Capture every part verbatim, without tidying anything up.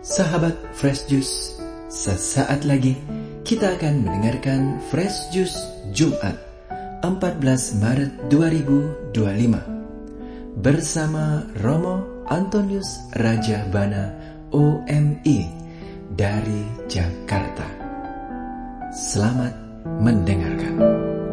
Sahabat Fresh Juice, sesaat lagi kita akan mendengarkan Fresh Juice Jumat empat belas Maret dua ribu dua puluh lima bersama Romo Antonius Rajabana O M I dari Jakarta. Selamat mendengarkan.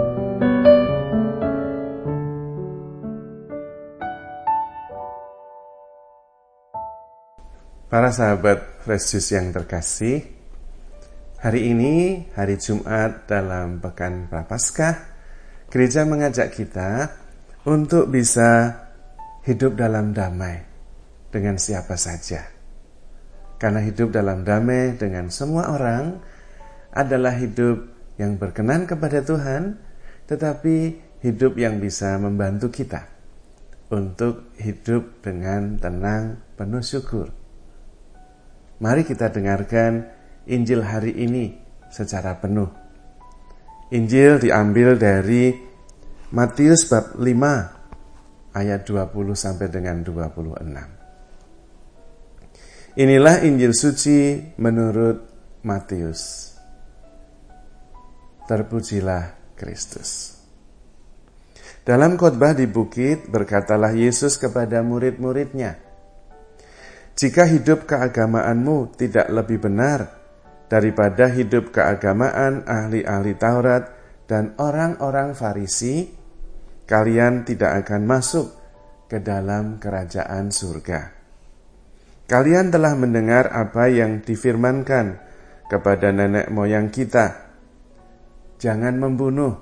Para sahabat Fresh Juice yang terkasih, hari ini hari Jumat dalam Pekan Prapaskah, gereja mengajak kita untuk bisa hidup dalam damai dengan siapa saja. Karena hidup dalam damai dengan semua orang adalah hidup yang berkenan kepada Tuhan, tetapi hidup yang bisa membantu kita untuk hidup dengan tenang, penuh syukur. Mari kita dengarkan Injil hari ini secara penuh. Injil diambil dari Matius bab lima ayat dua puluh sampai dengan dua puluh enam. Inilah Injil suci menurut Matius. Terpujilah Kristus. Dalam khotbah di bukit berkatalah Yesus kepada murid-muridnya, "Jika hidup keagamaanmu tidak lebih benar daripada hidup keagamaan ahli-ahli Taurat dan orang-orang Farisi, kalian tidak akan masuk ke dalam kerajaan surga. Kalian telah mendengar apa yang difirmankan kepada nenek moyang kita, jangan membunuh.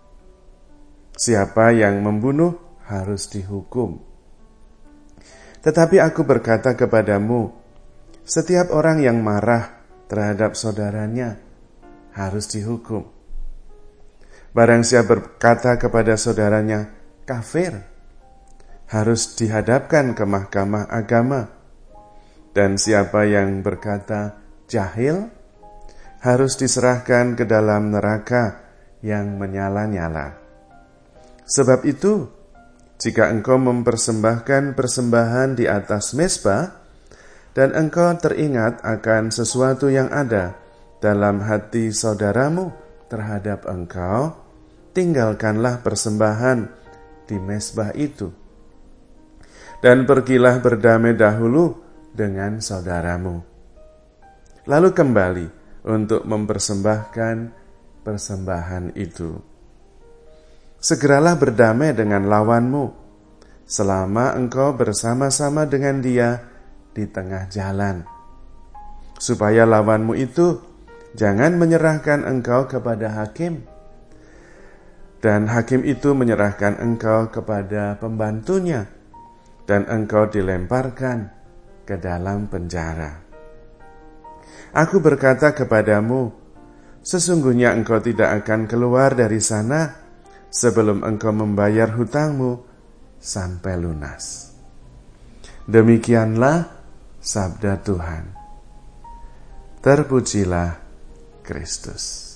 Siapa yang membunuh harus dihukum. Tetapi aku berkata kepadamu, setiap orang yang marah terhadap saudaranya harus dihukum. Barang siapa berkata kepada saudaranya, kafir, harus dihadapkan ke mahkamah agama. Dan siapa yang berkata jahil, harus diserahkan ke dalam neraka yang menyala-nyala. Sebab itu, jika engkau mempersembahkan persembahan di atas mezbah, dan engkau teringat akan sesuatu yang ada dalam hati saudaramu terhadap engkau, tinggalkanlah persembahan di mezbah itu. Dan pergilah berdamai dahulu dengan saudaramu. Lalu kembali untuk mempersembahkan persembahan itu. Segeralah berdamai dengan lawanmu, selama engkau bersama-sama dengan dia di tengah jalan, supaya lawanmu itu jangan menyerahkan engkau kepada hakim, dan hakim itu menyerahkan engkau kepada pembantunya, dan engkau dilemparkan ke dalam penjara. Aku berkata kepadamu, sesungguhnya engkau tidak akan keluar dari sana sebelum engkau membayar hutangmu sampai lunas. Demikianlah sabda Tuhan. Terpujilah Kristus.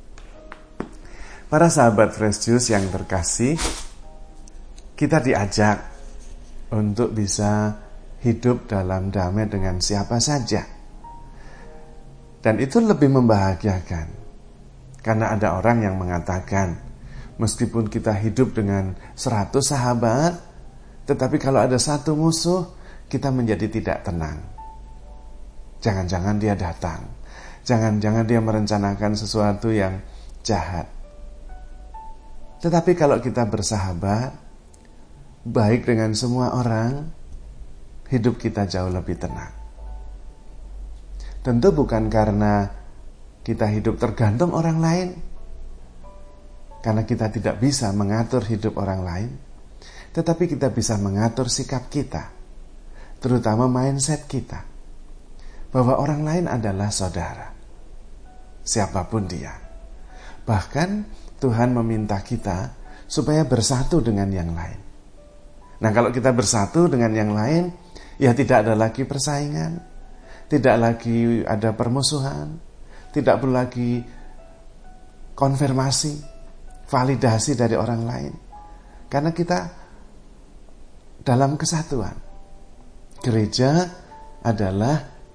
Para sahabat Fresh Juice yang terkasih, kita diajak untuk bisa hidup dalam damai dengan siapa saja. Dan itu lebih membahagiakan. Karena ada orang yang mengatakan, meskipun kita hidup dengan seratus sahabat, tetapi kalau ada satu musuh, kita menjadi tidak tenang. Jangan-jangan dia datang. Jangan-jangan dia merencanakan sesuatu yang jahat. Tetapi kalau kita bersahabat, baik dengan semua orang, hidup kita jauh lebih tenang. Tentu bukan karena kita hidup tergantung orang lain, karena kita tidak bisa mengatur hidup orang lain, tetapi kita bisa mengatur sikap kita, terutama mindset kita, bahwa orang lain adalah saudara, siapapun dia. Bahkan Tuhan meminta kita supaya bersatu dengan yang lain. Nah, kalau kita bersatu dengan yang lain, ya tidak ada lagi persaingan, tidak lagi ada permusuhan, tidak perlu lagi konfirmasi, validasi dari orang lain. Karena kita dalam kesatuan. Gereja adalah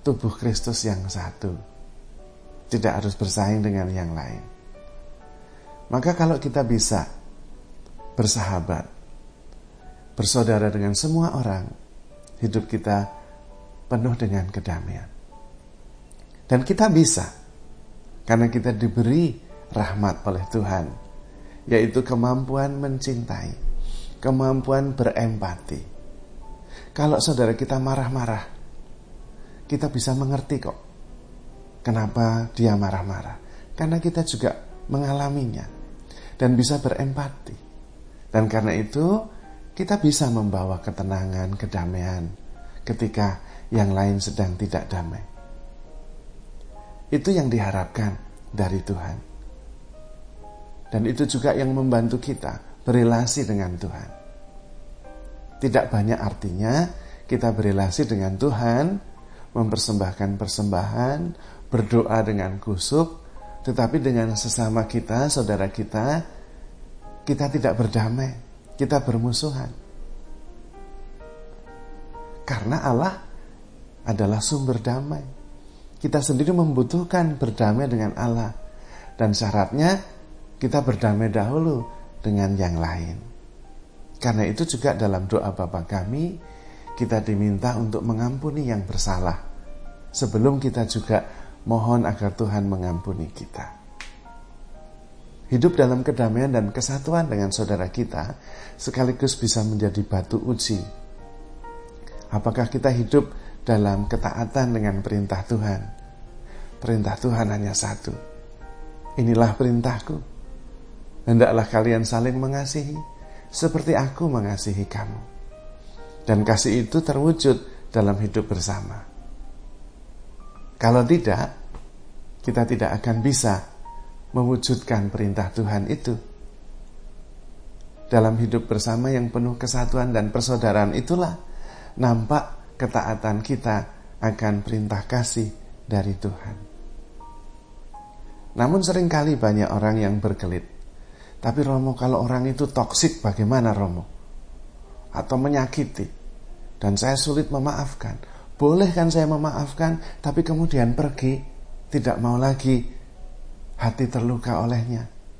tubuh Kristus yang satu. Tidak harus bersaing dengan yang lain. Maka kalau kita bisa bersahabat, bersaudara dengan semua orang, hidup kita penuh dengan kedamaian. Dan kita bisa, karena kita diberi rahmat oleh Tuhan, yaitu kemampuan mencintai, kemampuan berempati. Kalau saudara kita marah-marah, kita bisa mengerti kok kenapa dia marah-marah. Karena kita juga mengalaminya dan bisa berempati. Dan karena itu kita bisa membawa ketenangan, kedamaian ketika yang lain sedang tidak damai. Itu yang diharapkan dari Tuhan. Dan itu juga yang membantu kita berelasi dengan Tuhan. Tidak banyak artinya kita berelasi dengan Tuhan, mempersembahkan persembahan, berdoa dengan kusuk, tetapi dengan sesama kita, saudara kita, kita tidak berdamai, kita bermusuhan. Karena Allah adalah sumber damai. Kita sendiri membutuhkan berdamai dengan Allah. Dan syaratnya kita berdamai dahulu dengan yang lain. Karena itu juga dalam doa Bapa kami, kita diminta untuk mengampuni yang bersalah. Sebelum kita juga mohon agar Tuhan mengampuni kita. Hidup dalam kedamaian dan kesatuan dengan saudara kita sekaligus bisa menjadi batu uji. Apakah kita hidup dalam ketaatan dengan perintah Tuhan? Perintah Tuhan hanya satu. Inilah perintahku. Hendaklah kalian saling mengasihi seperti aku mengasihi kamu. Dan kasih itu terwujud dalam hidup bersama. Kalau tidak, kita tidak akan bisa mewujudkan perintah Tuhan itu. Dalam hidup bersama yang penuh kesatuan dan persaudaraan itulah nampak ketaatan kita akan perintah kasih dari Tuhan. Namun seringkali banyak orang yang berkelit. Tapi Romo, kalau orang itu toksik bagaimana Romo? Atau menyakiti. Dan saya sulit memaafkan. Boleh kan saya memaafkan, tapi kemudian pergi, tidak mau lagi, hati terluka olehnya.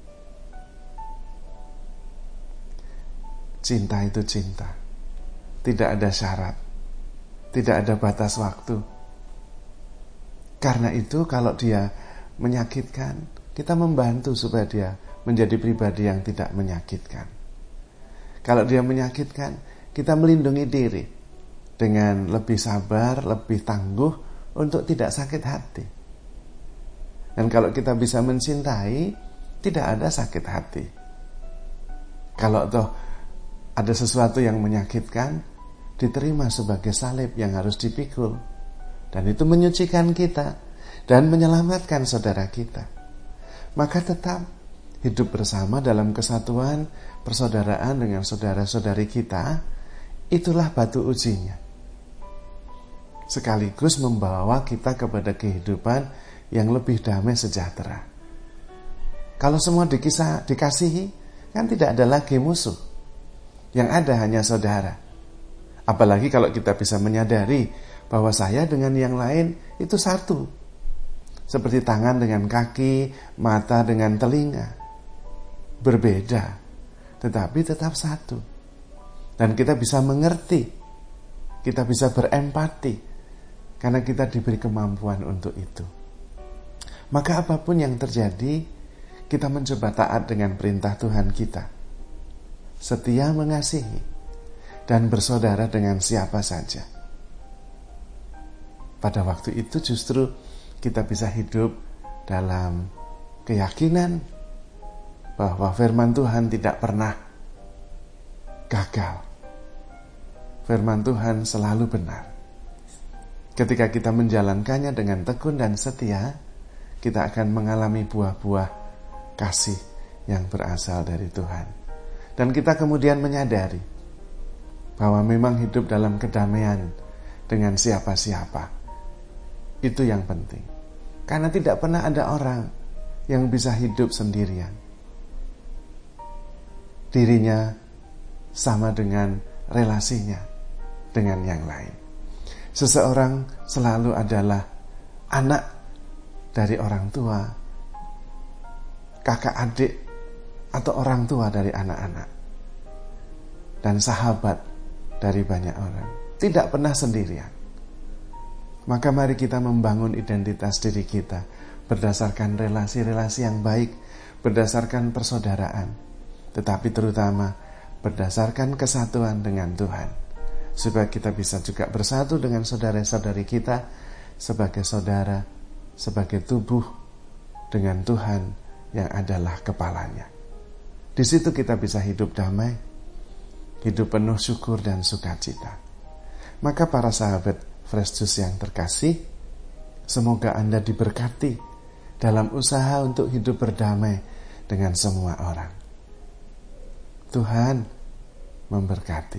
Cinta itu cinta. Tidak ada syarat. Tidak ada batas waktu. Karena itu kalau dia menyakitkan, kita membantu supaya dia menjadi pribadi yang tidak menyakitkan. Kalau dia menyakitkan, kita melindungi diri dengan lebih sabar, lebih tangguh untuk tidak sakit hati. Dan kalau kita bisa mencintai, tidak ada sakit hati. Kalau toh ada sesuatu yang menyakitkan, diterima sebagai salib yang harus dipikul. Dan itu menyucikan kita dan menyelamatkan saudara kita. Maka tetap hidup bersama dalam kesatuan, persaudaraan dengan saudara-saudari kita, itulah batu ujinya. Sekaligus membawa kita kepada kehidupan yang lebih damai sejahtera. Kalau semua dikisah, dikasihi, kan tidak ada lagi musuh. Yang ada hanya saudara. Apalagi kalau kita bisa menyadari bahwa saya dengan yang lain itu satu. Seperti tangan dengan kaki, mata dengan telinga. Berbeda, tetapi tetap satu. Dan kita bisa mengerti, kita bisa berempati, karena kita diberi kemampuan untuk itu. Maka apapun yang terjadi, kita mencoba taat dengan perintah Tuhan kita. Setia mengasihi dan bersaudara dengan siapa saja. Pada waktu itu justru kita bisa hidup dalam keyakinan bahwa firman Tuhan tidak pernah gagal. Firman Tuhan selalu benar. Ketika kita menjalankannya dengan tekun dan setia, kita akan mengalami buah-buah kasih yang berasal dari Tuhan. Dan kita kemudian menyadari bahwa memang hidup dalam kedamaian dengan siapa-siapa. Itu yang penting. Karena tidak pernah ada orang yang bisa hidup sendirian. Dirinya sama dengan relasinya dengan yang lain. Seseorang selalu adalah anak dari orang tua, kakak adik, atau orang tua dari anak-anak, dan sahabat dari banyak orang. Tidak pernah sendirian. Maka mari kita membangun identitas diri kita berdasarkan relasi-relasi yang baik, berdasarkan persaudaraan, tetapi terutama berdasarkan kesatuan dengan Tuhan, supaya kita bisa juga bersatu dengan saudara-saudari kita sebagai saudara, sebagai tubuh dengan Tuhan yang adalah kepalanya. Di situ kita bisa hidup damai, hidup penuh syukur dan sukacita. Maka para sahabat Fresh Juice yang terkasih, semoga Anda diberkati dalam usaha untuk hidup berdamai dengan semua orang. Tuhan memberkati.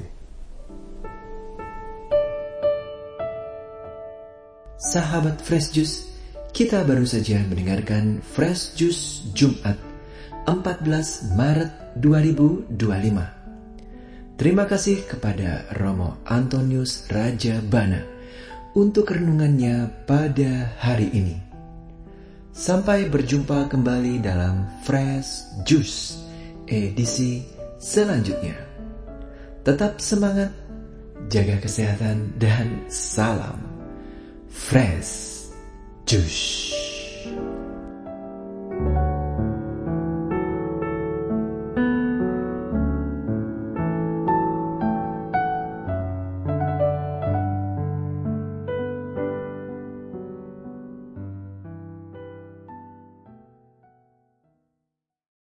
Sahabat Fresh Juice, kita baru saja mendengarkan Fresh Juice Jumat empat belas Maret dua ribu dua puluh lima. Terima kasih kepada Romo Antonius Raja Bana untuk renungannya pada hari ini. Sampai berjumpa kembali dalam Fresh Juice edisi selanjutnya. Tetap semangat, jaga kesehatan, dan salam Fresh Juice.